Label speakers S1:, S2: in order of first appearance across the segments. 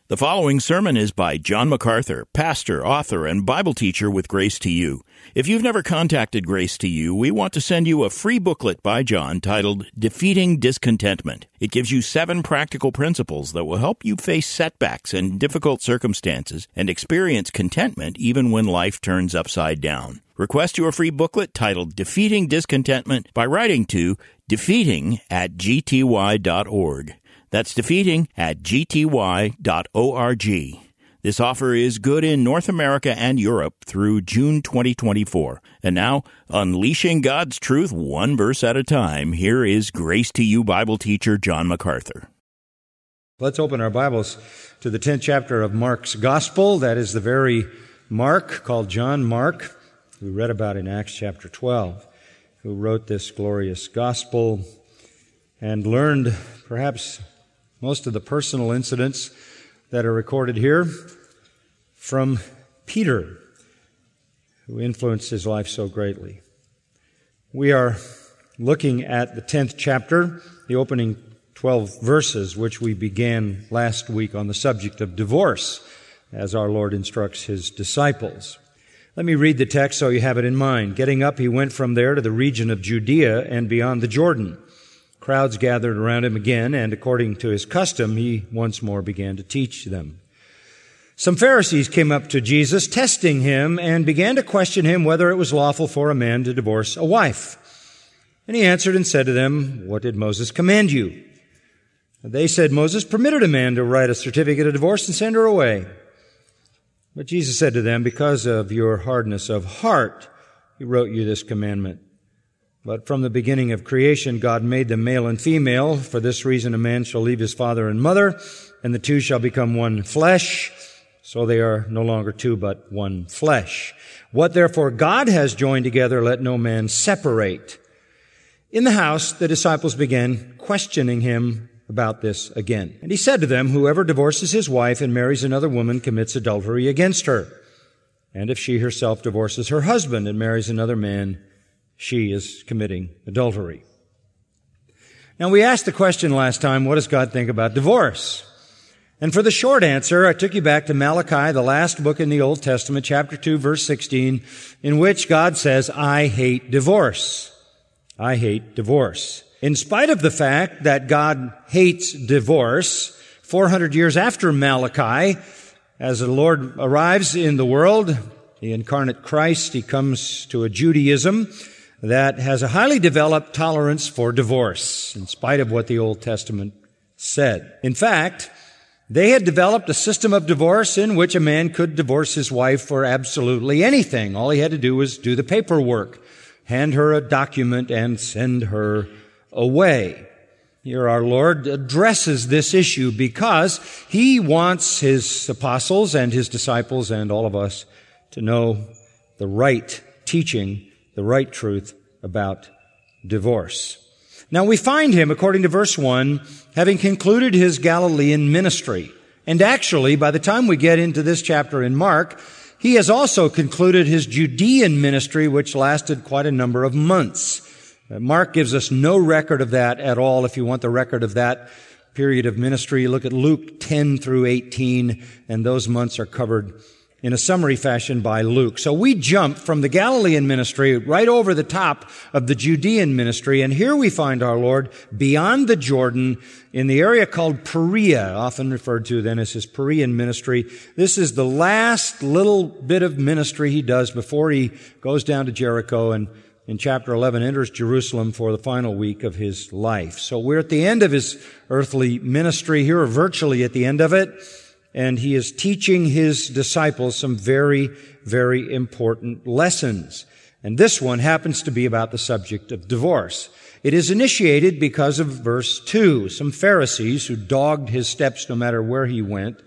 S1: The following sermon is by John MacArthur, pastor, author, and Bible teacher with Grace to You. If you've never contacted Grace to You, we want to send you a free booklet by John titled Defeating Discontentment. It gives you 7 practical principles that will help you face setbacks and difficult circumstances and experience contentment even when life turns upside down. Request your free booklet titled Defeating Discontentment by writing to defeating@gty.org. That's defeating@gty.org. This offer is good in North America and Europe through June 2024. And now, unleashing God's truth one verse at a time, here is Grace to You Bible teacher John MacArthur.
S2: Let's open our Bibles to the 10th chapter of Mark's Gospel. That is the very Mark, called John Mark, we read about in Acts chapter 12, who wrote this glorious Gospel and learned perhaps most of the personal incidents that are recorded here from Peter, who influenced his life so greatly. We are looking at the 10th chapter, the opening 12 verses, which we began last week on the subject of divorce, as our Lord instructs His disciples. Let me read the text so you have it in mind. Getting up, He went from there to the region of Judea and beyond the Jordan. Crowds gathered around Him again, and according to His custom, He once more began to teach them. Some Pharisees came up to Jesus, testing Him, and began to question Him whether it was lawful for a man to divorce a wife. And He answered and said to them, "What did Moses command you?" They said, "Moses permitted a man to write a certificate of divorce and send her away." But Jesus said to them, "Because of your hardness of heart, He wrote you this commandment. But from the beginning of creation, God made them male and female. For this reason, a man shall leave his father and mother, and the two shall become one flesh. So they are no longer two, but one flesh. What therefore God has joined together, let no man separate." In the house, the disciples began questioning Him about this again. And He said to them, "Whoever divorces his wife and marries another woman commits adultery against her. And if she herself divorces her husband and marries another man, she is committing adultery." Now, we asked the question last time, what does God think about divorce? And for the short answer, I took you back to Malachi, the last book in the Old Testament, chapter 2, verse 16, in which God says, "I hate divorce. I hate divorce." In spite of the fact that God hates divorce, 400 years after Malachi, as the Lord arrives in the world, the incarnate Christ, He comes to a Judaism that has a highly developed tolerance for divorce, in spite of what the Old Testament said. In fact, they had developed a system of divorce in which a man could divorce his wife for absolutely anything. All he had to do was do the paperwork, hand her a document, and send her away. Here our Lord addresses this issue because He wants His apostles and His disciples and all of us to know the right teaching, the right truth about divorce. Now we find Him, according to verse 1, having concluded His Galilean ministry. And actually, by the time we get into this chapter in Mark, He has also concluded His Judean ministry, which lasted quite a number of months. Mark gives us no record of that at all. If you want the record of that period of ministry, look at Luke 10 through 18, and those months are covered in a summary fashion by Luke. So we jump from the Galilean ministry right over the top of the Judean ministry, and here we find our Lord beyond the Jordan in the area called Perea, often referred to then as His Perean ministry. This is the last little bit of ministry He does before He goes down to Jericho and in chapter 11 enters Jerusalem for the final week of His life. So we're at the end of His earthly ministry here, or virtually at the end of it. And He is teaching His disciples some very, very important lessons. And this one happens to be about the subject of divorce. It is initiated because of verse 2. Some Pharisees who dogged His steps no matter where He went,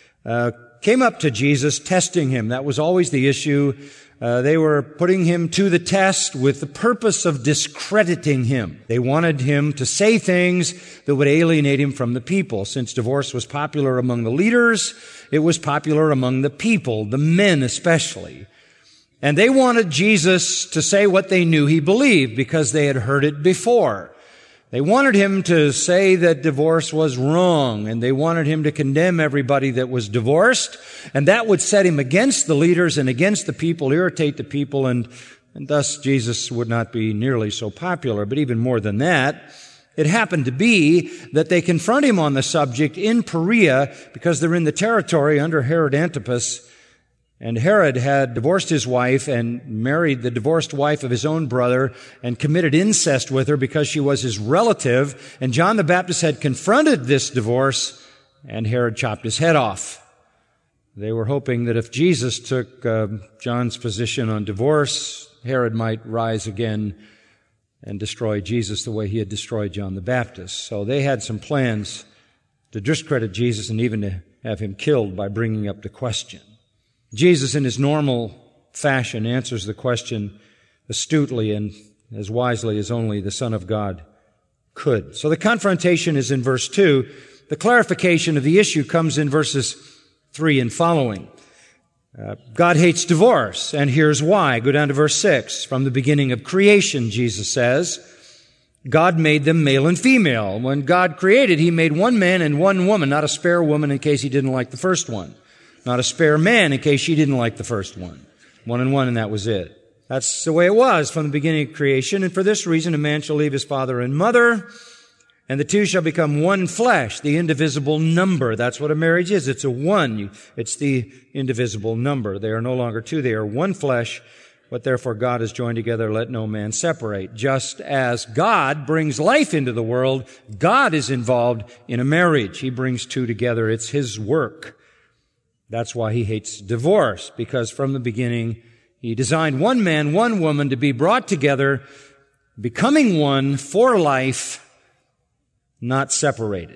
S2: came up to Jesus testing Him. That was always the issue. They were putting Him to the test with the purpose of discrediting Him. They wanted Him to say things that would alienate Him from the people. Since divorce was popular among the leaders, it was popular among the people, the men especially. And they wanted Jesus to say what they knew He believed because they had heard it before. They wanted him to say that divorce was wrong, and they wanted him to condemn everybody that was divorced, and that would set him against the leaders and against the people, irritate the people, and thus Jesus would not be nearly so popular. But even more than that, it happened to be that they confront him on the subject in Perea because they're in the territory under Herod Antipas, and Herod had divorced his wife and married the divorced wife of his own brother and committed incest with her because she was his relative. And John the Baptist had confronted this divorce, and Herod chopped his head off. They were hoping that if Jesus took John's position on divorce, Herod might rise again and destroy Jesus the way he had destroyed John the Baptist. So they had some plans to discredit Jesus and even to have him killed by bringing up the question. Jesus, in his normal fashion, answers the question astutely and as wisely as only the Son of God could. So the confrontation is in verse 2. The clarification of the issue comes in verses 3 and following. God hates divorce, and here's why. Go down to verse 6. From the beginning of creation, Jesus says, God made them male and female. When God created, He made one man and one woman, not a spare woman in case He didn't like the first one. Not a spare man in case she didn't like the first one. One and one, and that was it. That's the way it was from the beginning of creation. And for this reason, a man shall leave his father and mother, and the two shall become one flesh, the indivisible number. That's what a marriage is. It's a one. It's the indivisible number. They are no longer two. They are one flesh. What therefore God has joined together, let no man separate. Just as God brings life into the world, God is involved in a marriage. He brings two together. It's His work. That's why He hates divorce, because from the beginning He designed one man, one woman to be brought together, becoming one for life, not separated.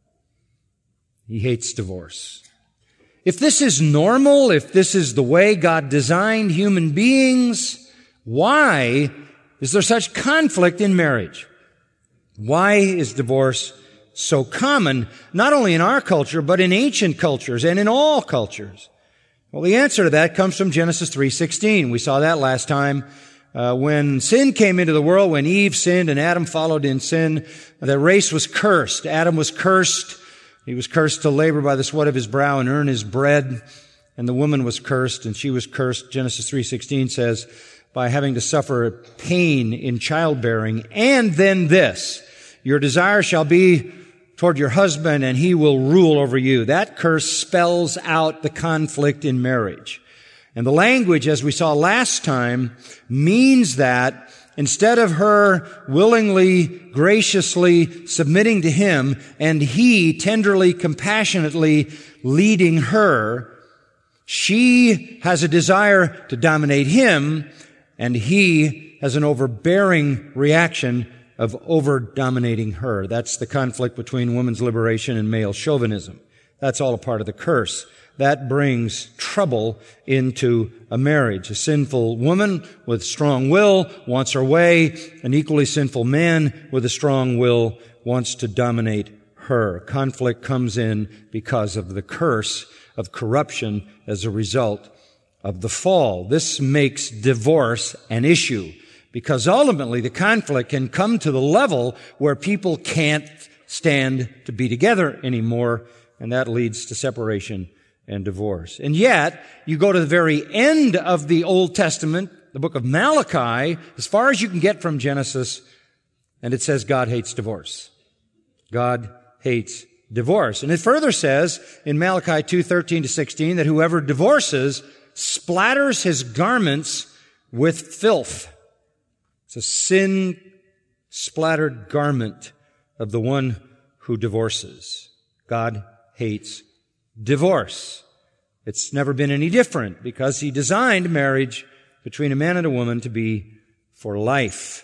S2: He hates divorce. If this is normal, if this is the way God designed human beings, why is there such conflict in marriage? Why is divorce so common, not only in our culture, but in ancient cultures and in all cultures? Well, the answer to that comes from Genesis 3:16. We saw that last time. When sin came into the world, when Eve sinned and Adam followed in sin, the race was cursed. Adam was cursed. He was cursed to labor by the sweat of his brow and earn his bread. And the woman was cursed, and she was cursed, Genesis 3:16 says, by having to suffer pain in childbearing. And then this, your desire shall be toward your husband, and he will rule over you. That curse spells out the conflict in marriage. And the language, as we saw last time, means that instead of her willingly, graciously submitting to him, and he tenderly, compassionately leading her, she has a desire to dominate him, and he has an overbearing reaction of over-dominating her. That's the conflict between woman's liberation and male chauvinism. That's all a part of the curse. That brings trouble into a marriage. A sinful woman with strong will wants her way. An equally sinful man with a strong will wants to dominate her. Conflict comes in because of the curse of corruption as a result of the fall. This makes divorce an issue, because ultimately the conflict can come to the level where people can't stand to be together anymore, and that leads to separation and divorce. And yet, you go to the very end of the Old Testament, the book of Malachi, as far as you can get from Genesis, and it says God hates divorce. God hates divorce. And it further says in Malachi 2:13-16 that whoever divorces splatters his garments with filth. It's a sin-splattered garment of the one who divorces. God hates divorce. It's never been any different, because He designed marriage between a man and a woman to be for life.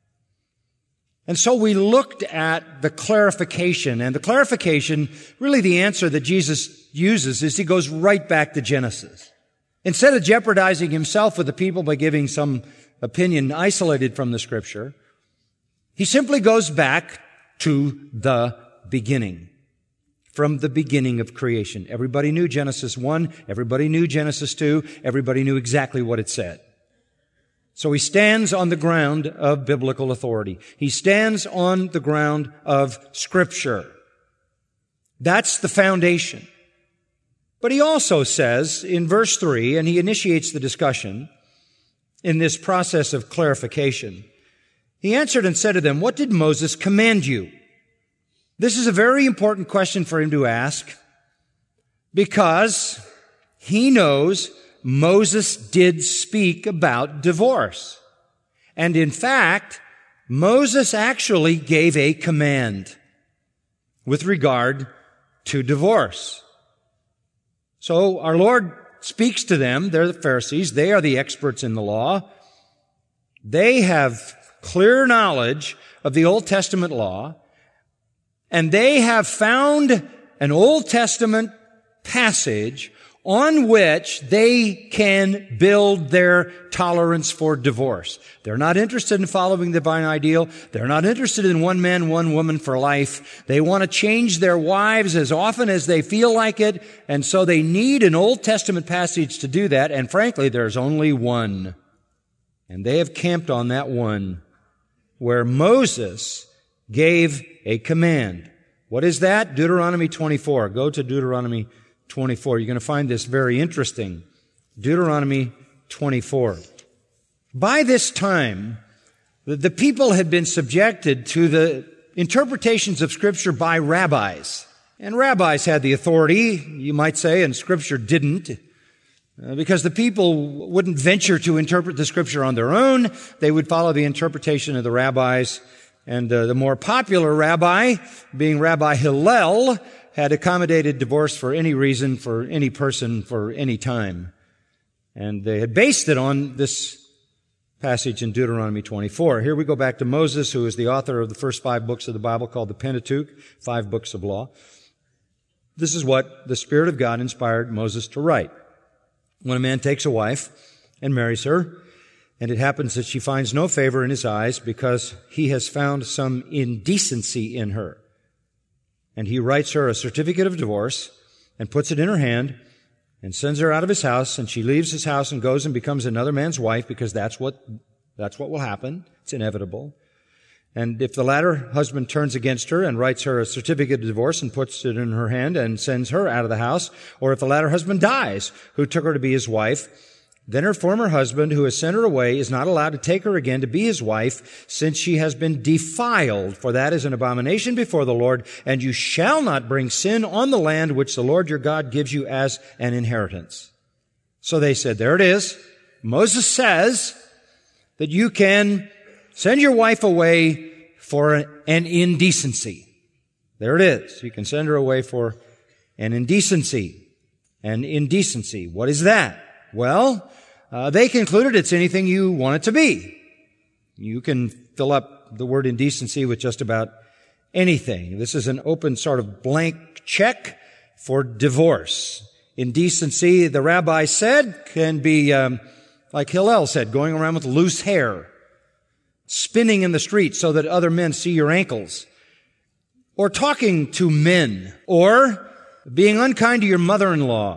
S2: And so we looked at the clarification, and the clarification, really the answer that Jesus uses, is He goes right back to Genesis. Instead of jeopardizing Himself with the people by giving some opinion isolated from the Scripture, He simply goes back to the beginning. From the beginning of creation. Everybody knew Genesis 1. Everybody knew Genesis 2. Everybody knew exactly what it said. So he stands on the ground of biblical authority. He stands on the ground of Scripture. That's the foundation. But he also says in verse 3, and he initiates the discussion in this process of clarification, he answered and said to them, "What did Moses command you?" This is a very important question for him to ask because he knows Moses did speak about divorce. And in fact, Moses actually gave a command with regard to divorce. So our Lord speaks to them. They're the Pharisees. They are the experts in the law. They have clear knowledge of the Old Testament law, and they have found an Old Testament passage on which they can build their tolerance for divorce. They're not interested in following the divine ideal. They're not interested in one man, one woman for life. They want to change their wives as often as they feel like it, and so they need an Old Testament passage to do that, and frankly, there's only one. And they have camped on that one, where Moses gave a command. What is that? Deuteronomy 24. Go to Deuteronomy 24. You're going to find this very interesting. Deuteronomy 24. By this time, the people had been subjected to the interpretations of Scripture by rabbis. And rabbis had the authority, you might say, and Scripture didn't, because the people wouldn't venture to interpret the Scripture on their own. They would follow the interpretation of the rabbis. And the more popular rabbi, being Rabbi Hillel, had accommodated divorce for any reason, for any person, for any time. And they had based it on this passage in Deuteronomy 24. Here we go back to Moses, who is the author of the first 5 books of the Bible called the Pentateuch, 5 books of law. This is what the Spirit of God inspired Moses to write. When a man takes a wife and marries her, and it happens that she finds no favor in his eyes because he has found some indecency in her, and he writes her a certificate of divorce and puts it in her hand and sends her out of his house, and she leaves his house and goes and becomes another man's wife because that's what will happen. It's inevitable. And if the latter husband turns against her and writes her a certificate of divorce and puts it in her hand and sends her out of the house, or if the latter husband dies who took her to be his wife, then her former husband, who has sent her away, is not allowed to take her again to be his wife, since she has been defiled, for that is an abomination before the Lord, and you shall not bring sin on the land which the Lord your God gives you as an inheritance. So they said, there it is. Moses says that you can send your wife away for an indecency. There it is. You can send her away for an indecency. An indecency. What is that? Well, they concluded it's anything you want it to be. You can fill up the word indecency with just about anything. This is an open sort of blank check for divorce. Indecency, the rabbi said, can be, like Hillel said, going around with loose hair, spinning in the street so that other men see your ankles, or talking to men, or being unkind to your mother-in-law,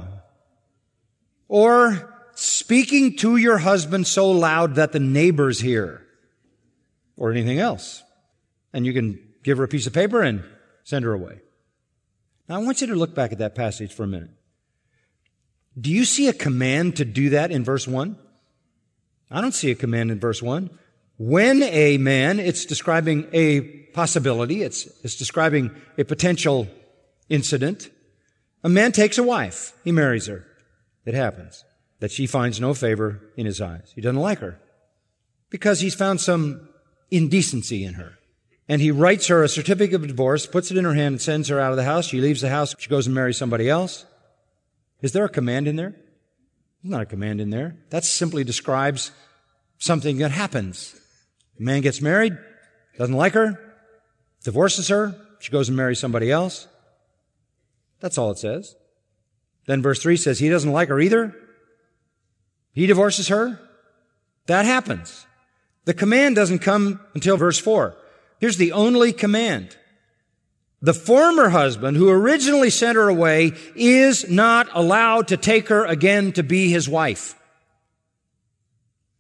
S2: or speaking to your husband so loud that the neighbors hear, or anything else. And you can give her a piece of paper and send her away. Now, I want you to look back at that passage for a minute. Do you see a command to do that in verse 1? I don't see a command in verse 1. When a man, it's describing a possibility, it's describing a potential incident. A man takes a wife. He marries her. It happens that she finds no favor in his eyes. He doesn't like her because he's found some indecency in her. And he writes her a certificate of divorce, puts it in her hand, and sends her out of the house. She leaves the house. She goes and marries somebody else. Is there a command in there? There's not a command in there. That simply describes something that happens. A man gets married, doesn't like her, divorces her. She goes and marries somebody else. That's all it says. Then verse 3 says he doesn't like her either. He divorces her. That happens. The command doesn't come until verse 4. Here's the only command. The former husband who originally sent her away is not allowed to take her again to be his wife.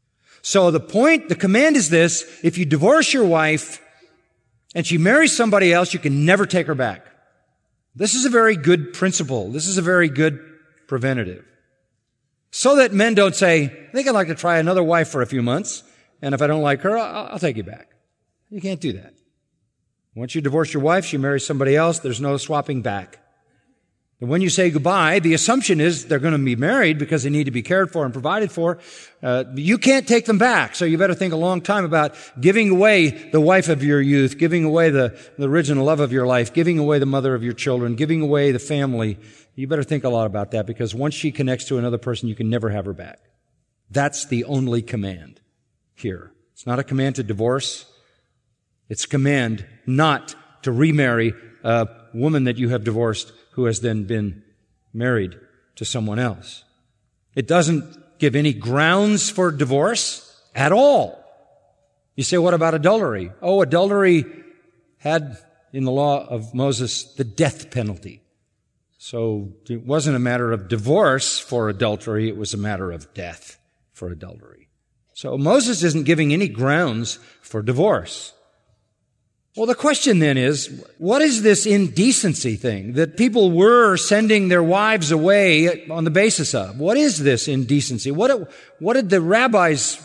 S2: So the command is this: if you divorce your wife and she marries somebody else, you can never take her back. This is a very good principle. This is a very good preventative. So that men don't say, I think I'd like to try another wife for a few months, and if I don't like her, I'll take you back. You can't do that. Once you divorce your wife, she marries somebody else, there's no swapping back. And when you say goodbye, the assumption is they're going to be married because they need to be cared for and provided for. You can't take them back, so you better think a long time about giving away the wife of your youth, giving away the original love of your life, giving away the mother of your children, giving away the family. You better think a lot about that, because once she connects to another person, you can never have her back. That's the only command here. It's not a command to divorce. It's a command not to remarry a woman that you have divorced who has then been married to someone else. It doesn't give any grounds for divorce at all. You say, what about adultery? Oh, adultery had in the law of Moses the death penalty. So it wasn't a matter of divorce for adultery, it was a matter of death for adultery. So Moses isn't giving any grounds for divorce. Well, the question then is, what is this indecency thing that people were sending their wives away on the basis of? What is this indecency? What did the rabbis,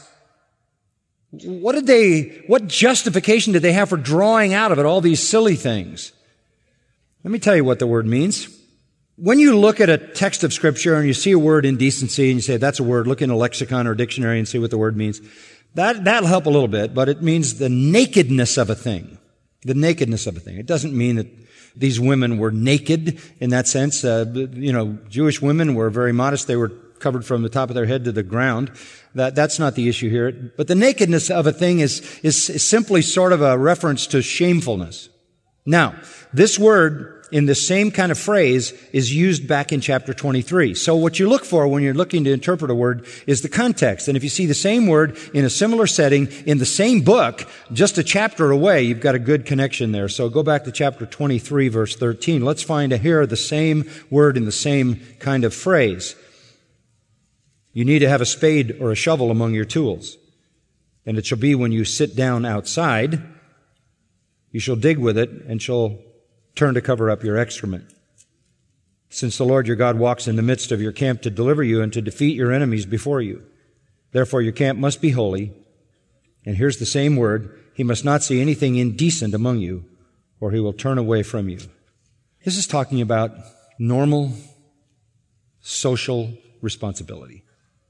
S2: what justification did they have for drawing out of it all these silly things? Let me tell you what the word means. When you look at a text of Scripture and you see a word indecency and you say, that's a word, look in a lexicon or dictionary and see what the word means. That'll help a little bit, but it means the nakedness of a thing. The nakedness of a thing. It doesn't mean that these women were naked in that sense. Jewish women were very modest. They were covered from the top of their head to the ground. That's not the issue here. But the nakedness of a thing is simply sort of a reference to shamefulness. Now, this word in the same kind of phrase is used back in chapter 23. So what you look for when you're looking to interpret a word is the context. And if you see the same word in a similar setting in the same book, just a chapter away, you've got a good connection there. So go back to chapter 23, verse 13. Let's find here the same word in the same kind of phrase. You need to have a spade or a shovel among your tools. And it shall be when you sit down outside, you shall dig with it and shall turn to cover up your excrement. Since the Lord your God walks in the midst of your camp to deliver you and to defeat your enemies before you. Therefore your camp must be holy. And here's the same word. He must not see anything indecent among you, or he will turn away from you. This is talking about normal social responsibility.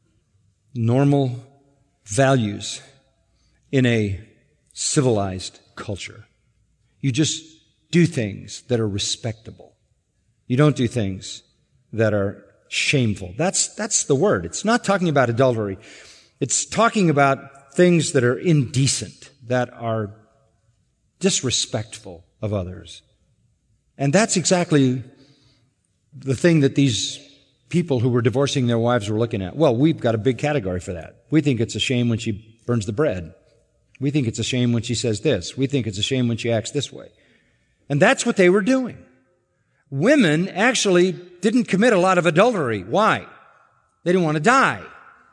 S2: Normal values in a civilized culture. You just do things that are respectable. You don't do things that are shameful. That's the word. It's not talking about adultery. It's talking about things that are indecent, that are disrespectful of others. And that's exactly the thing that these people who were divorcing their wives were looking at. Well, we've got a big category for that. We think it's a shame when she burns the bread. We think it's a shame when she says this. We think it's a shame when she acts this way. And that's what they were doing. Women actually didn't commit a lot of adultery. Why? They didn't want to die.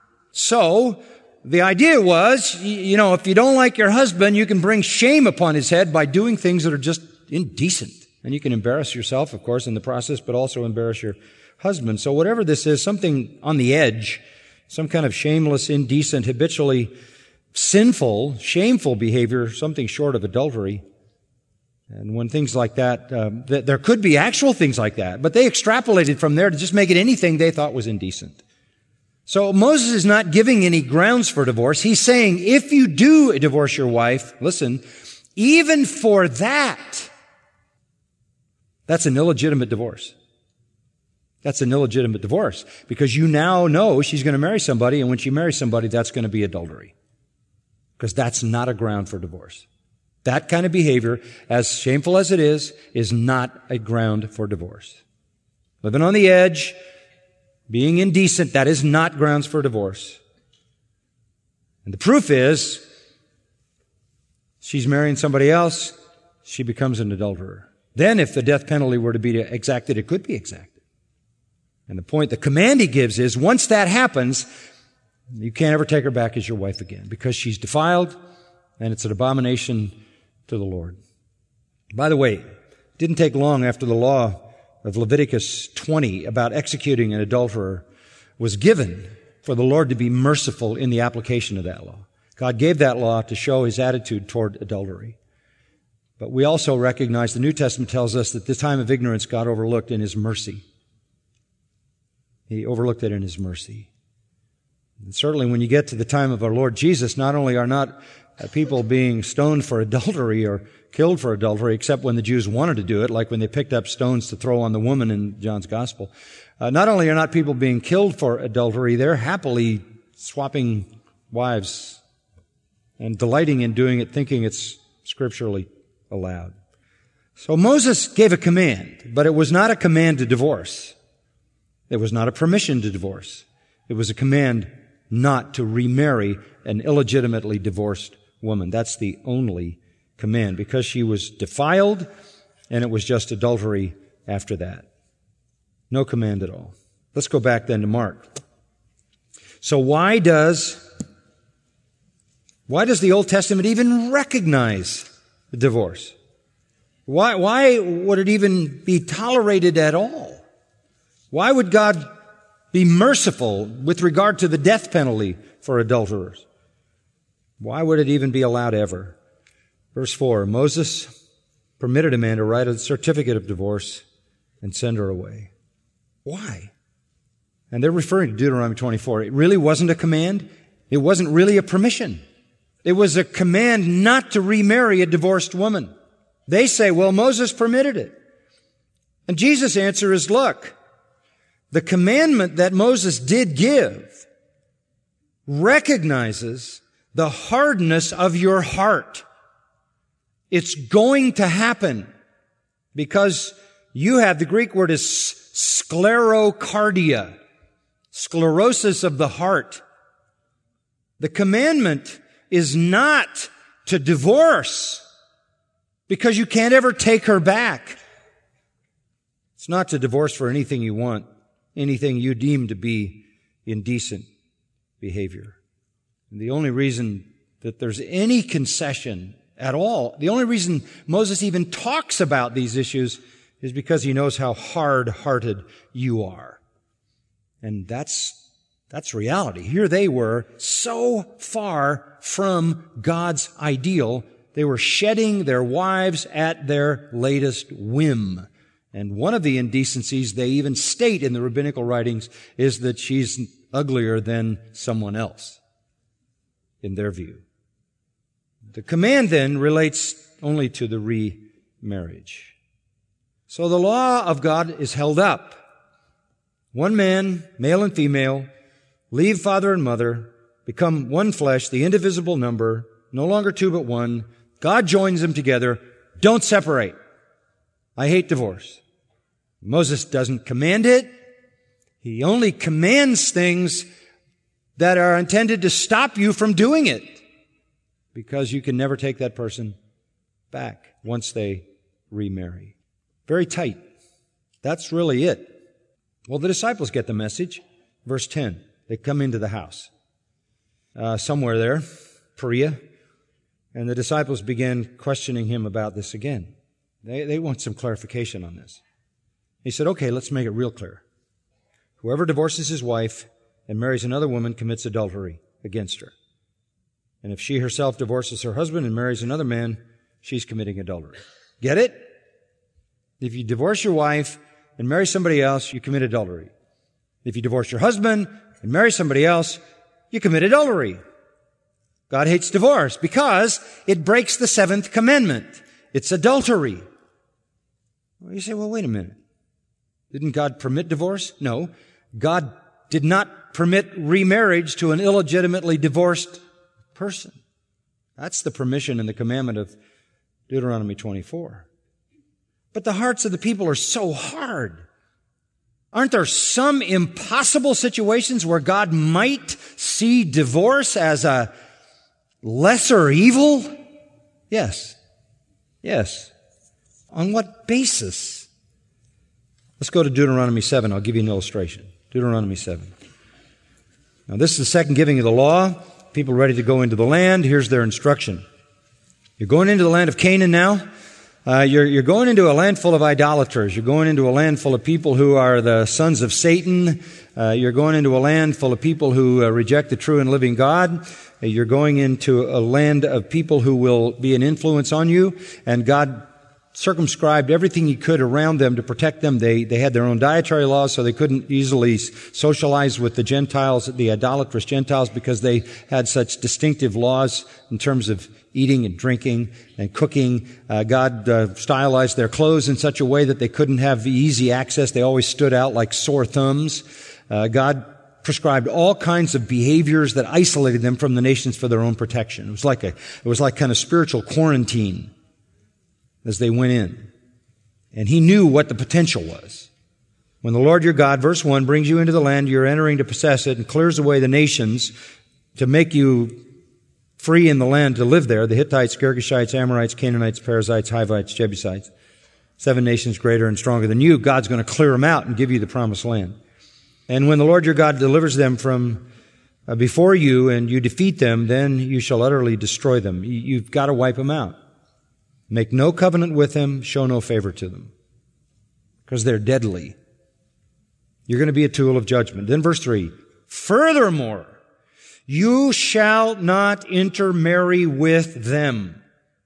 S2: So the idea was, if you don't like your husband, you can bring shame upon his head by doing things that are just indecent. And you can embarrass yourself, of course, in the process, but also embarrass your husband. So whatever this is, something on the edge, some kind of shameless, indecent, habitually sinful, shameful behavior, something short of adultery. And when things like that, there could be actual things like that, but they extrapolated from there to just make it anything they thought was indecent. So Moses is not giving any grounds for divorce. He's saying, if you do divorce your wife, listen, even for that, that's an illegitimate divorce. That's an illegitimate divorce because you now know she's going to marry somebody, and when she marries somebody, that's going to be adultery. Because that's not a ground for divorce. That kind of behavior, as shameful as it is not a ground for divorce. Living on the edge, being indecent, that is not grounds for divorce. And the proof is, she's marrying somebody else, she becomes an adulterer. Then if the death penalty were to be exacted, it could be exacted. And the command he gives is, once that happens, You can't ever take her back as your wife again because she's defiled and it's an abomination to the Lord. By the way, it didn't take long after the law of Leviticus 20 about executing an adulterer was given for the Lord to be merciful in the application of that law. God gave that law to show His attitude toward adultery. But we also recognize the New Testament tells us that the time of ignorance God overlooked in His mercy. He overlooked it in His mercy. And certainly when you get to the time of our Lord Jesus, not only are not people being stoned for adultery or killed for adultery, except when the Jews wanted to do it, like when they picked up stones to throw on the woman in John's Gospel. Not only are not people being killed for adultery, they're happily swapping wives and delighting in doing it, thinking it's scripturally allowed. So Moses gave a command, but it was not a command to divorce. It was not a permission to divorce. It was a command not to remarry an illegitimately divorced woman. That's the only command, because she was defiled and it was just adultery after that. No command at all. Let's go back then to Mark. So why does the Old Testament even recognize the divorce? Why would it even be tolerated at all? Why would God be merciful with regard to the death penalty for adulterers? Why would it even be allowed ever? Verse 4, Moses permitted a man to write a certificate of divorce and send her away. Why? And they're referring to Deuteronomy 24. It really wasn't a command. It wasn't really a permission. It was a command not to remarry a divorced woman. They say, well, Moses permitted it. And Jesus' answer is, look, the commandment that Moses did give recognizes the hardness of your heart. It's going to happen because you have, the Greek word is sclerocardia, sclerosis of the heart. The commandment is not to divorce because you can't ever take her back. It's not to divorce for anything you want, anything you deem to be indecent behavior. And the only reason that there's any concession at all, the only reason Moses even talks about these issues is because he knows how hard-hearted you are. And that's reality. Here they were so far from God's ideal, they were shedding their wives at their latest whim. And one of the indecencies they even state in the rabbinical writings is that she's uglier than someone else, in their view. The command then relates only to the remarriage. So the law of God is held up. One man, male and female, leave father and mother, become one flesh, the indivisible number, no longer two but one. God joins them together. Don't separate. I hate divorce. Moses doesn't command it. He only commands things that are intended to stop you from doing it, because you can never take that person back once they remarry. Very tight. That's really it. Well, the disciples get the message. Verse 10, they come into the house. Somewhere there, Perea, and the disciples began questioning him about this again. They want some clarification on this. He said, okay, let's make it real clear. Whoever divorces his wife and marries another woman commits adultery against her. And if she herself divorces her husband and marries another man, she's committing adultery. Get it? If you divorce your wife and marry somebody else, you commit adultery. If you divorce your husband and marry somebody else, you commit adultery. God hates divorce because it breaks the seventh commandment. It's adultery. Well, you say, well, wait a minute. Didn't God permit divorce? No. God did not permit remarriage to an illegitimately divorced person. That's the permission and the commandment of Deuteronomy 24. But the hearts of the people are so hard. Aren't there some impossible situations where God might see divorce as a lesser evil? Yes. Yes. On what basis? Let's go to Deuteronomy 7. I'll give you an illustration. Deuteronomy 7. Now, this is the second giving of the law. People ready to go into the land. Here's their instruction. You're going into the land of Canaan now. You're going into a land full of idolaters. You're going into a land full of people who are the sons of Satan. You're going into a land full of people who reject the true and living God. You're going into a land of people who will be an influence on you. And God circumscribed everything He could around them to protect them. They had their own dietary laws, so they couldn't easily socialize with the Gentiles, the idolatrous Gentiles, because they had such distinctive laws in terms of eating and drinking and cooking. God stylized their clothes in such a way that they couldn't have easy access. They always stood out like sore thumbs. God prescribed all kinds of behaviors that isolated them from the nations for their own protection. It was like kind of spiritual quarantine as they went in. And He knew what the potential was. When the Lord your God, verse 1, brings you into the land you're entering to possess it and clears away the nations to make you free in the land to live there, the Hittites, Girgashites, Amorites, Canaanites, Perizzites, Hivites, Jebusites, 7 nations greater and stronger than you, God's going to clear them out and give you the promised land. And when the Lord your God delivers them from before you and you defeat them, then you shall utterly destroy them. You've got to wipe them out. Make no covenant with them, show no favor to them, because they're deadly. You're going to be a tool of judgment. Then verse 3, furthermore, you shall not intermarry with them,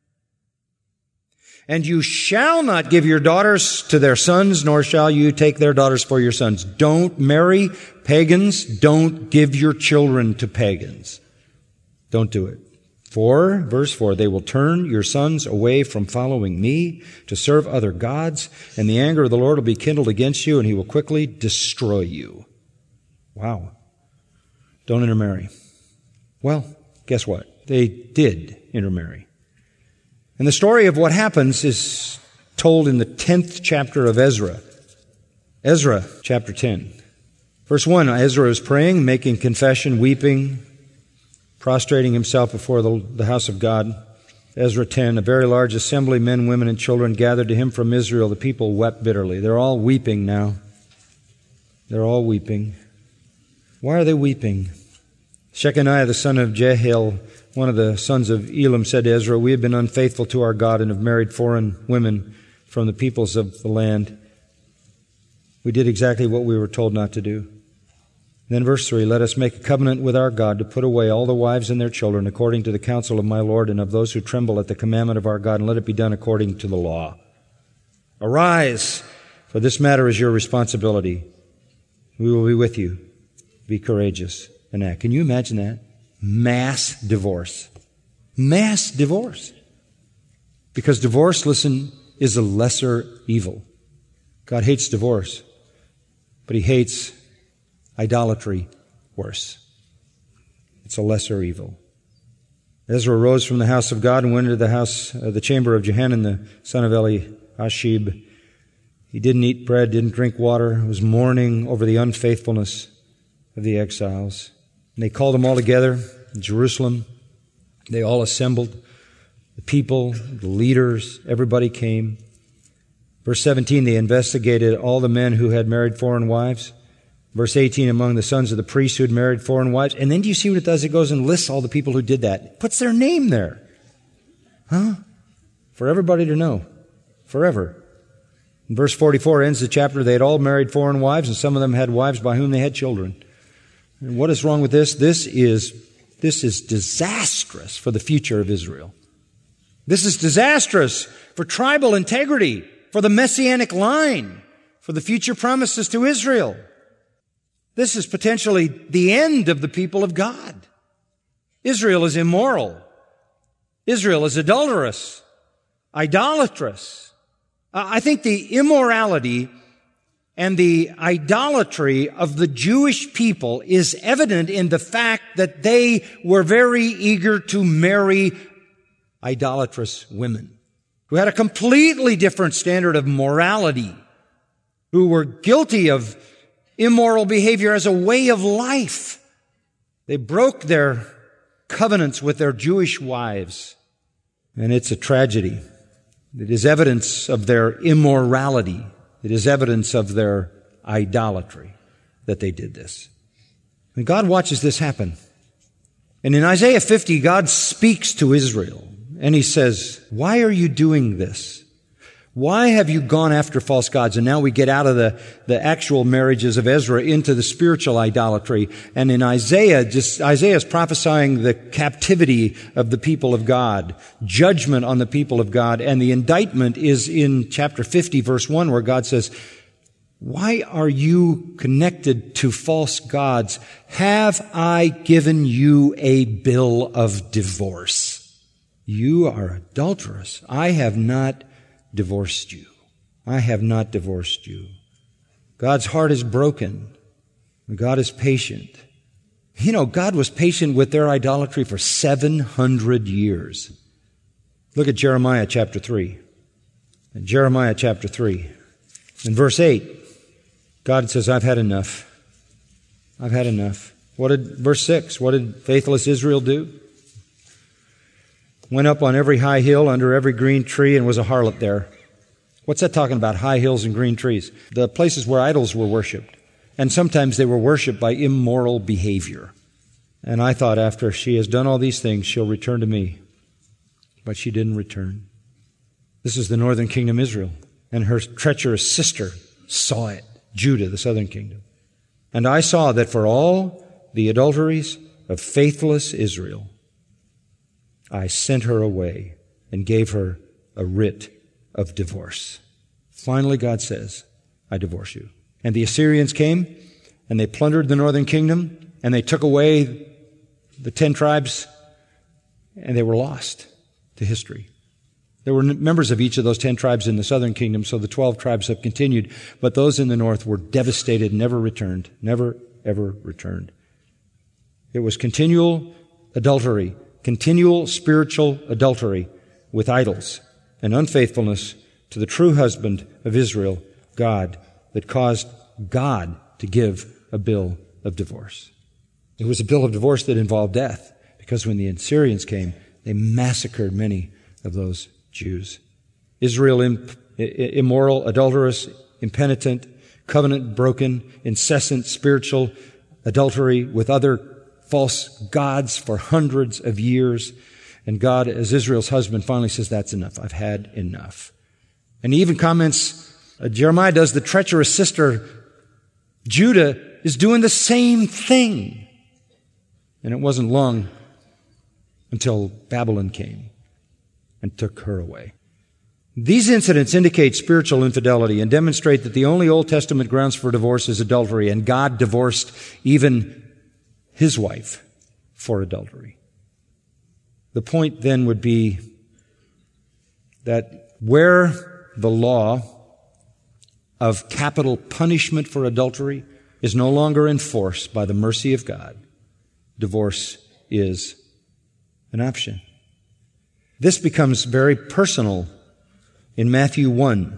S2: and you shall not give your daughters to their sons, nor shall you take their daughters for your sons. Don't marry pagans. Don't give your children to pagans. Don't do it. For, verse 4, they will turn your sons away from following me to serve other gods, and the anger of the Lord will be kindled against you, and He will quickly destroy you. Wow. Don't intermarry. Well, guess what? They did intermarry. And the story of what happens is told in the 10th chapter of Ezra. Ezra, chapter 10. Verse 1, Ezra is praying, making confession, weeping, prostrating himself before the house of God. Ezra 10, a very large assembly, men, women, and children gathered to him from Israel. The people wept bitterly. They're all weeping now. They're all weeping. Why are they weeping? Shechaniah, the son of Jehiel, one of the sons of Elam, said to Ezra, we have been unfaithful to our God and have married foreign women from the peoples of the land. We did exactly what we were told not to do. Then verse 3, let us make a covenant with our God to put away all the wives and their children according to the counsel of my Lord and of those who tremble at the commandment of our God, and let it be done according to the law. Arise, for this matter is your responsibility. We will be with you. Be courageous and act. Can you imagine that? Mass divorce. Mass divorce. Because divorce, listen, is a lesser evil. God hates divorce, but He hates idolatry worse. It's a lesser evil. Ezra rose from the house of God and went into the chamber of Johanan, the son of Eliashib. He didn't eat bread, didn't drink water, was mourning over the unfaithfulness of the exiles. And they called them all together in Jerusalem. They all assembled. The people, the leaders, everybody came. Verse 17, they investigated all the men who had married foreign wives. Verse 18, among the sons of the priests who had married foreign wives. And then do you see what it does? It goes and lists all the people who did that. It puts their name there. Huh? For everybody to know. Forever. And verse 44 ends the chapter. They had all married foreign wives, and some of them had wives by whom they had children. And what is wrong with this? This is disastrous for the future of Israel. This is disastrous for tribal integrity, for the messianic line, for the future promises to Israel. This is potentially the end of the people of God. Israel is immoral. Israel is adulterous, idolatrous. I think the immorality and the idolatry of the Jewish people is evident in the fact that they were very eager to marry idolatrous women who had a completely different standard of morality, who were guilty of immoral behavior as a way of life. They broke their covenants with their Jewish wives, and it's a tragedy. It is evidence of their immorality. It is evidence of their idolatry that they did this. And God watches this happen. And in Isaiah 50, God speaks to Israel, and He says, why are you doing this? Why have you gone after false gods? And now we get out of the actual marriages of Ezra into the spiritual idolatry. And in Isaiah is prophesying the captivity of the people of God, judgment on the people of God. And the indictment is in chapter 50, verse 1, where God says, why are you connected to false gods? Have I given you a bill of divorce? You are adulterous. I have not divorced you. I have not divorced you. God's heart is broken. God is patient. You know, God was patient with their idolatry for 700 years. Look at Jeremiah chapter 3. In Jeremiah chapter 3, in verse 8, God says, I've had enough. I've had enough. Verse 6, what did faithless Israel do? Went up on every high hill under every green tree and was a harlot there. What's that talking about, high hills and green trees? The places where idols were worshipped. And sometimes they were worshipped by immoral behavior. And I thought after she has done all these things, she'll return to me. But she didn't return. This is the northern kingdom Israel. And her treacherous sister saw it, Judah, the southern kingdom. And I saw that for all the adulteries of faithless Israel, I sent her away and gave her a writ of divorce. Finally, God says, I divorce you. And the Assyrians came, and they plundered the northern kingdom, and they took away the 10 tribes, and they were lost to history. There were members of each of those 10 tribes in the southern kingdom, so the 12 tribes have continued, but those in the north were devastated, never returned, never, ever returned. It was continual adultery, continual spiritual adultery with idols and unfaithfulness to the true husband of Israel, God, that caused God to give a bill of divorce. It was a bill of divorce that involved death, because when the Assyrians came, they massacred many of those Jews. Israel immoral, adulterous, impenitent, covenant broken, incessant spiritual adultery with other false gods for hundreds of years. And God, as Israel's husband, finally says, that's enough. I've had enough. And he even comments, Jeremiah does, the treacherous sister, Judah, is doing the same thing. And it wasn't long until Babylon came and took her away. These incidents indicate spiritual infidelity and demonstrate that the only Old Testament grounds for divorce is adultery, and God divorced even his wife for adultery. The point then would be that where the law of capital punishment for adultery is no longer enforced by the mercy of God, divorce is an option. This becomes very personal in Matthew 1,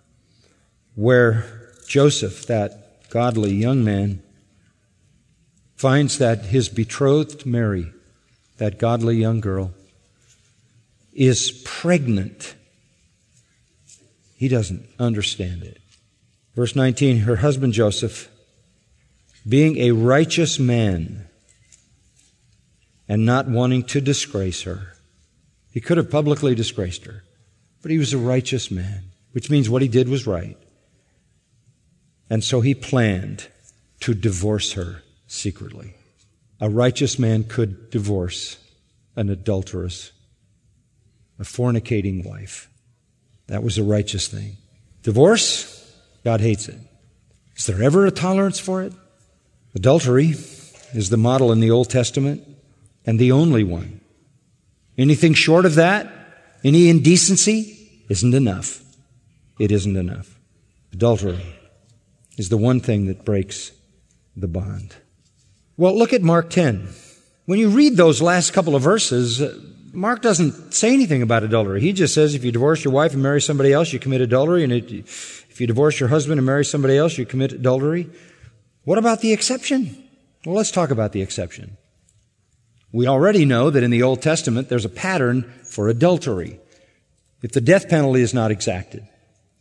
S2: where Joseph, that godly young man, finds that his betrothed Mary, that godly young girl, is pregnant. He doesn't understand it. Verse 19, her husband Joseph, being a righteous man and not wanting to disgrace her. He could have publicly disgraced her, but he was a righteous man, which means what he did was right. And so he planned to divorce her secretly. A righteous man could divorce an adulterous, a fornicating wife. That was a righteous thing. Divorce, God hates it. Is there ever a tolerance for it? Adultery is the model in the Old Testament and the only one. Anything short of that, any indecency, isn't enough. It isn't enough. Adultery is the one thing that breaks the bond. Well, look at Mark 10. When you read those last couple of verses, Mark doesn't say anything about adultery. He just says if you divorce your wife and marry somebody else, you commit adultery. And if you divorce your husband and marry somebody else, you commit adultery. What about the exception? Well, let's talk about the exception. We already know that in the Old Testament there's a pattern for adultery. If the death penalty is not exacted,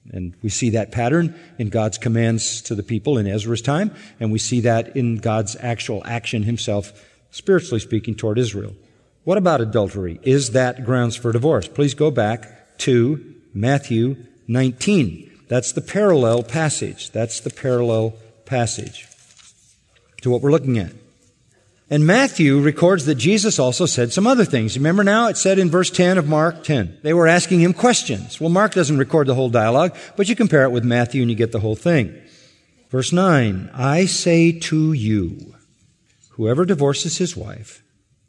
S2: And we see that pattern in God's commands to the people in Ezra's time, and we see that in God's actual action himself, spiritually speaking, toward Israel. What about adultery? Is that grounds for divorce? Please go back to Matthew 19. That's the parallel passage. That's the parallel passage to what we're looking at. And Matthew records that Jesus also said some other things. Remember now, it said in verse 10 of Mark 10. They were asking him questions. Well, Mark doesn't record the whole dialogue, but you compare it with Matthew and you get the whole thing. Verse 9, I say to you, whoever divorces his wife,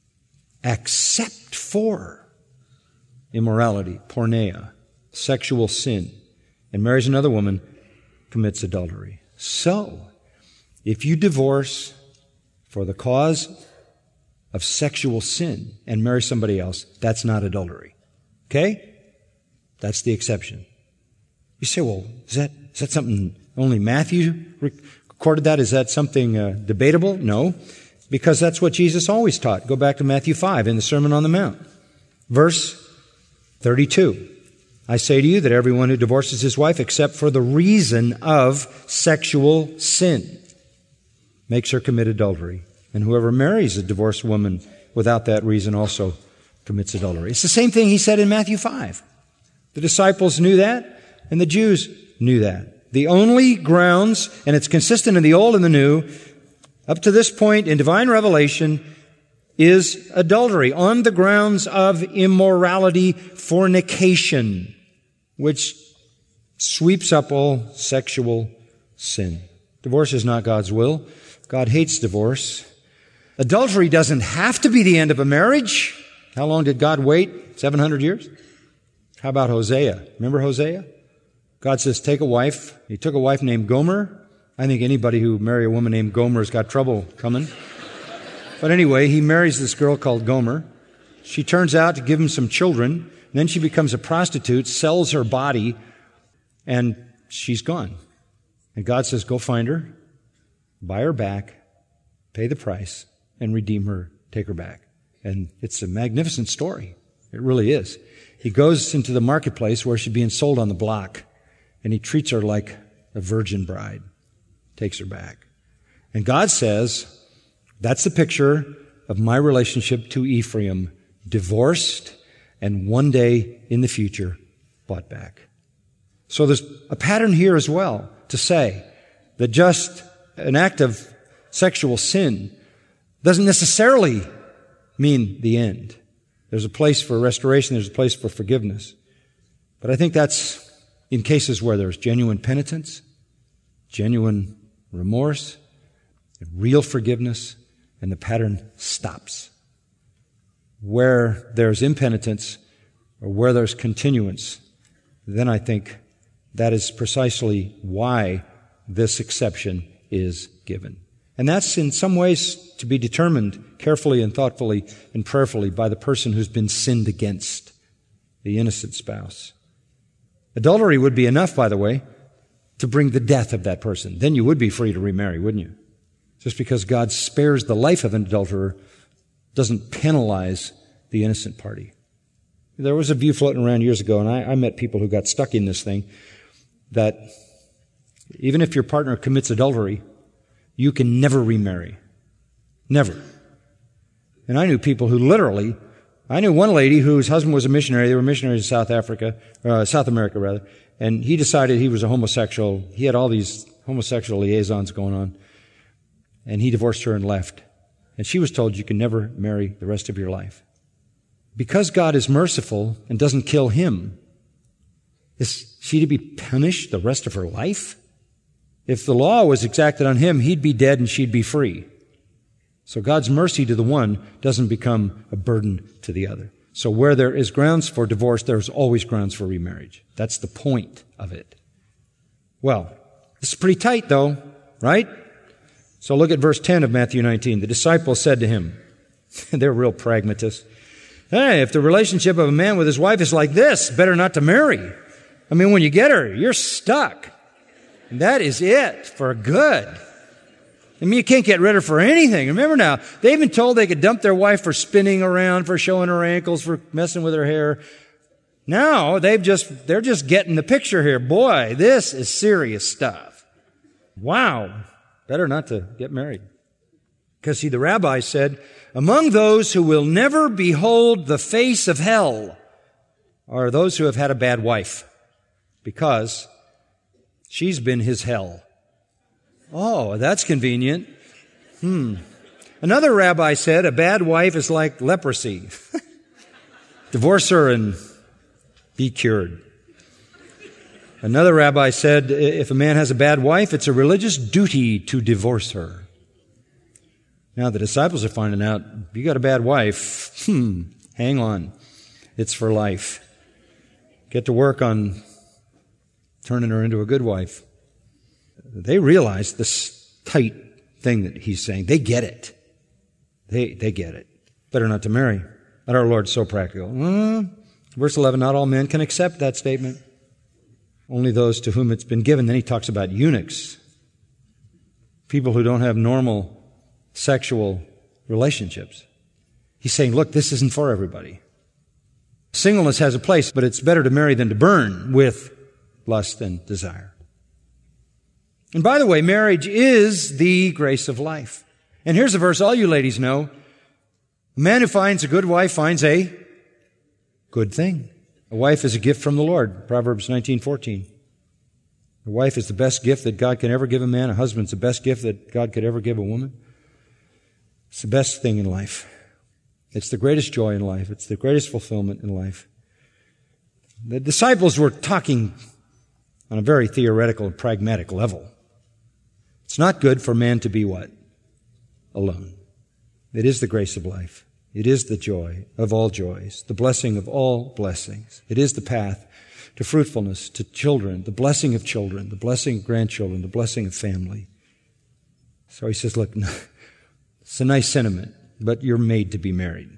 S2: except for immorality, porneia, sexual sin, and marries another woman, commits adultery. So, if you divorce for the cause of sexual sin and marry somebody else, that's not adultery. Okay? That's the exception. You say, well, is that something only Matthew recorded that? Is that something debatable? No, because that's what Jesus always taught. Go back to Matthew 5 in the Sermon on the Mount. Verse 32. I say to you that everyone who divorces his wife except for the reason of sexual sin makes her commit adultery. And whoever marries a divorced woman without that reason also commits adultery. It's the same thing he said in Matthew 5. The disciples knew that, and the Jews knew that. The only grounds, and it's consistent in the Old and the New, up to this point in divine revelation, is adultery on the grounds of immorality, fornication, which sweeps up all sexual sin. Divorce is not God's will. God hates divorce. Adultery doesn't have to be the end of a marriage. How long did God wait? 700 years? How about Hosea? Remember Hosea? God says, take a wife. He took a wife named Gomer. I think anybody who marry a woman named Gomer has got trouble coming. But anyway, he marries this girl called Gomer. She turns out to give him some children. And then she becomes a prostitute, sells her body, and she's gone. And God says, go find her, buy her back, pay the price, and redeem her, take her back. And it's a magnificent story. It really is. He goes into the marketplace where she's being sold on the block, and he treats her like a virgin bride, takes her back. And God says, that's the picture of my relationship to Ephraim, divorced and one day in the future bought back. So there's a pattern here as well to say that just an act of sexual sin doesn't necessarily mean the end. There's a place for restoration, there's a place for forgiveness. But I think that's in cases where there's genuine penitence, genuine remorse, real forgiveness, and the pattern stops. Where there's impenitence or where there's continuance, then I think that is precisely why this exception is given. And that's in some ways to be determined carefully and thoughtfully and prayerfully by the person who's been sinned against, the innocent spouse. Adultery would be enough, by the way, to bring the death of that person. Then you would be free to remarry, wouldn't you? Just because God spares the life of an adulterer doesn't penalize the innocent party. There was a view floating around years ago, and I met people who got stuck in this thing, that even if your partner commits adultery, you can never remarry. Never. And I knew people who literally, I knew one lady whose husband was a missionary. They were missionaries in South America rather, and he decided he was a homosexual. He had all these homosexual liaisons going on, and he divorced her and left. And she was told, you can never marry the rest of your life. Because God is merciful and doesn't kill him, is she to be punished the rest of her life? If the law was exacted on him, he'd be dead and she'd be free. So God's mercy to the one doesn't become a burden to the other. So where there is grounds for divorce, there's always grounds for remarriage. That's the point of it. Well, this is pretty tight though, right? So look at verse 10 of Matthew 19. The disciples said to him, they're real pragmatists, hey, if the relationship of a man with his wife is like this, better not to marry. I mean, when you get her, you're stuck. And that is it for good. I mean, you can't get rid of her for anything. Remember now, they've been told they could dump their wife for spinning around, for showing her ankles, for messing with her hair. Now they're just getting the picture here. Boy, this is serious stuff. Wow. Better not to get married. Because see, the rabbi said, among those who will never behold the face of hell are those who have had a bad wife, because she's been his hell. Oh, that's convenient. Another rabbi said a bad wife is like leprosy. Divorce her and be cured. Another rabbi said if a man has a bad wife, it's a religious duty to divorce her. Now the disciples are finding out, if you got a bad wife, hang on. It's for life. Get to work on turning her into a good wife. They realize this tight thing that he's saying. They get it. They get it. Better not to marry. But our Lord's so practical. Verse 11, not all men can accept that statement. Only those to whom it's been given. Then he talks about eunuchs. People who don't have normal sexual relationships. He's saying, look, this isn't for everybody. Singleness has a place, but it's better to marry than to burn with lust and desire. And by the way, marriage is the grace of life. And here's a verse all you ladies know. A man who finds a good wife finds a good thing. A wife is a gift from the Lord. Proverbs 19:14. A wife is the best gift that God can ever give a man. A husband's the best gift that God could ever give a woman. It's the best thing in life. It's the greatest joy in life. It's the greatest fulfillment in life. The disciples were talking on a very theoretical and pragmatic level. It's not good for man to be what? Alone. It is the grace of life. It is the joy of all joys, the blessing of all blessings. It is the path to fruitfulness, to children, the blessing of children, the blessing of grandchildren, the blessing of family. So he says, look, it's a nice sentiment, but you're made to be married.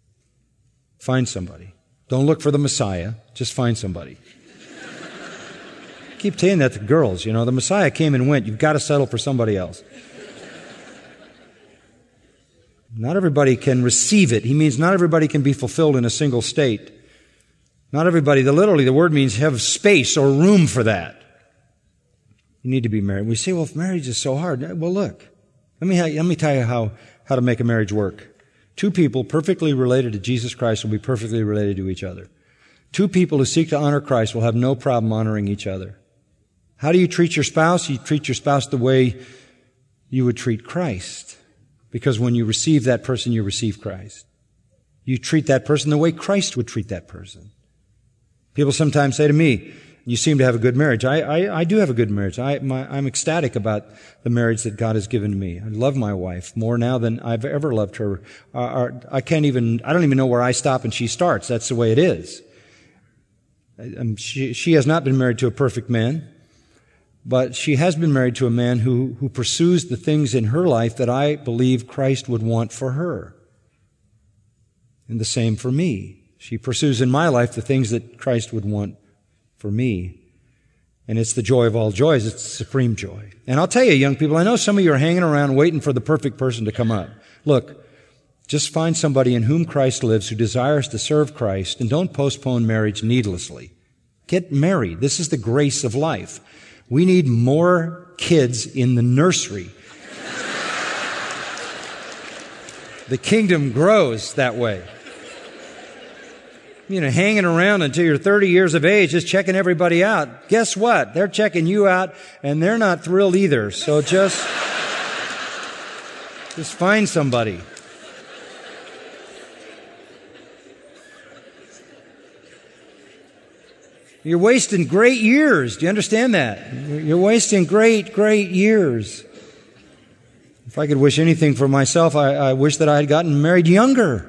S2: Find somebody. Don't look for the Messiah. Just find somebody. I keep saying that to girls, the Messiah came and went. You've got to settle for somebody else. Not everybody can receive it. He means not everybody can be fulfilled in a single state. Not everybody, literally the word means have space or room for that. You need to be married. We say, well, if marriage is so hard. Well, look. Let me tell you how to make a marriage work. Two people perfectly related to Jesus Christ will be perfectly related to each other. Two people who seek to honor Christ will have no problem honoring each other. How do you treat your spouse? You treat your spouse the way you would treat Christ. Because when you receive that person, you receive Christ. You treat that person the way Christ would treat that person. People sometimes say to me, you seem to have a good marriage. I do have a good marriage. I'm ecstatic about the marriage that God has given to me. I love my wife more now than I've ever loved her. I don't even know where I stop and she starts. That's the way it is. She has not been married to a perfect man, but she has been married to a man who pursues the things in her life that I believe Christ would want for her. And the same for me. She pursues in my life the things that Christ would want for me. And it's the joy of all joys. It's the supreme joy. And I'll tell you, young people, I know some of you are hanging around waiting for the perfect person to come up. Look, just find somebody in whom Christ lives who desires to serve Christ, and don't postpone marriage needlessly. Get married. This is the grace of life. We need more kids in the nursery. The kingdom grows that way. Hanging around until you're 30 years of age, just checking everybody out. Guess what? They're checking you out, and they're not thrilled either. So just find somebody. You're wasting great years. Do you understand that? You're wasting great years. If I could wish anything for myself, I wish that I had gotten married younger.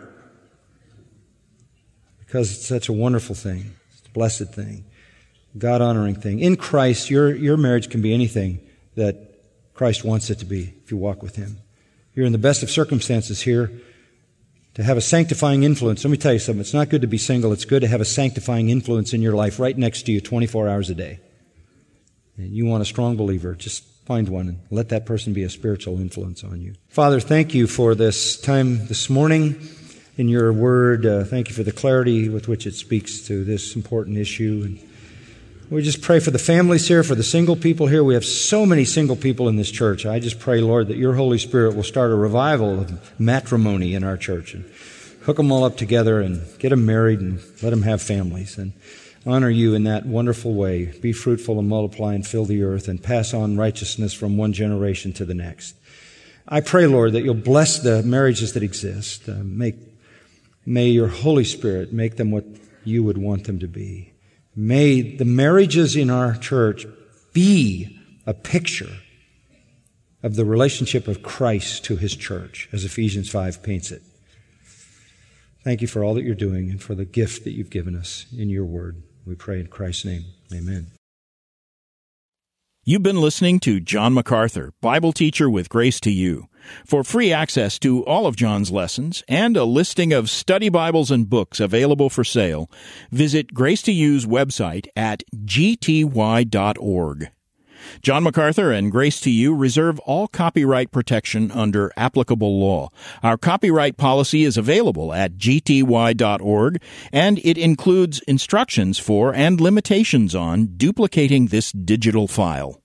S2: Because it's such a wonderful thing. It's a blessed thing. God-honoring thing. In Christ, your marriage can be anything that Christ wants it to be if you walk with Him. You're in the best of circumstances here to have a sanctifying influence. Let me tell you something. It's not good to be single. It's good to have a sanctifying influence in your life right next to you 24 hours a day. And you want a strong believer, just find one and let that person be a spiritual influence on you. Father, thank you for this time this morning. in your word. Thank you for the clarity with which it speaks to this important issue. And we just pray for the families here, for the single people here. We have so many single people in this church. I just pray, Lord, that your Holy Spirit will start a revival of matrimony in our church and hook them all up together and get them married and let them have families and honor you in that wonderful way. Be fruitful and multiply and fill the earth and pass on righteousness from one generation to the next. I pray, Lord, that you'll bless the marriages that exist. May your Holy Spirit make them what you would want them to be. May the marriages in our church be a picture of the relationship of Christ to his church, as Ephesians 5 paints it. Thank you for all that you're doing and for the gift that you've given us in your word. We pray in Christ's name. Amen.
S1: You've been listening to John MacArthur, Bible teacher with Grace to You. For free access to all of John's lessons and a listing of study Bibles and books available for sale, visit Grace to You's website at gty.org. John MacArthur and Grace to You reserve all copyright protection under applicable law. Our copyright policy is available at gty.org, and it includes instructions for and limitations on duplicating this digital file.